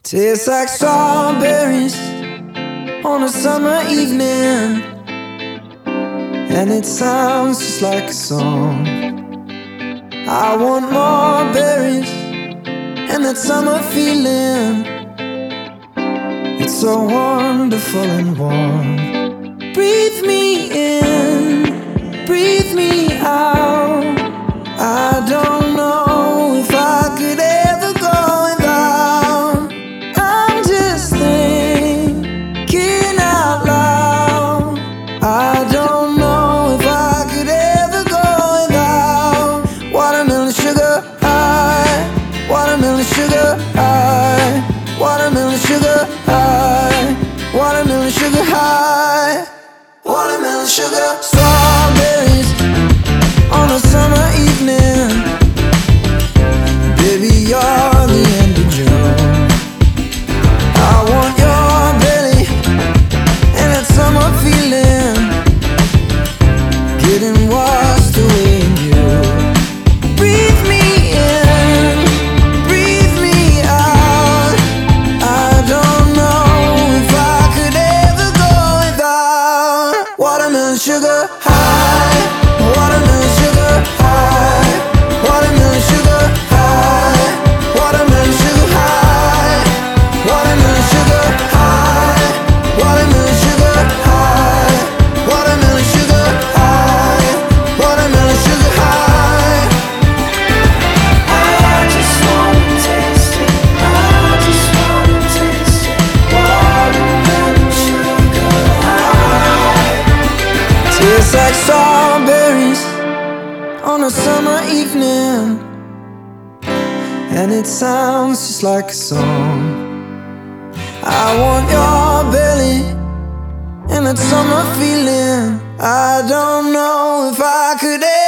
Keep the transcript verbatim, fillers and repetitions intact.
Tastes like strawberries on a summer evening, and it sounds just like a song. I want more berries and that summer feeling. It's so wonderful and warm. Breathe me in, breathe me out. I don't know if I could ever go without. I'm just thinking out loud. I don't know if I could ever go without watermelon sugar high, watermelon sugar high, watermelon sugar high, watermelon sugar high, watermelon sugar. Strawberries on a summer evening. Baby, you're the end of June. I want your belly and that summer feeling, getting washed away in you. Breathe me in, breathe me out. I don't know if I could ever go without watermelon sugar high, watermelon sugar high, watermelon sugar high, watermelon sugar high, watermelon sugar high, watermelon sugar high, watermelon sugar high, watermelon sugar high. I just wanna taste it, I just wanna taste it, watermelon sugar high. Tastes like strawberries on a summer evening, and it sounds just like a song. I want your belly and that summer feeling. I don't know if I could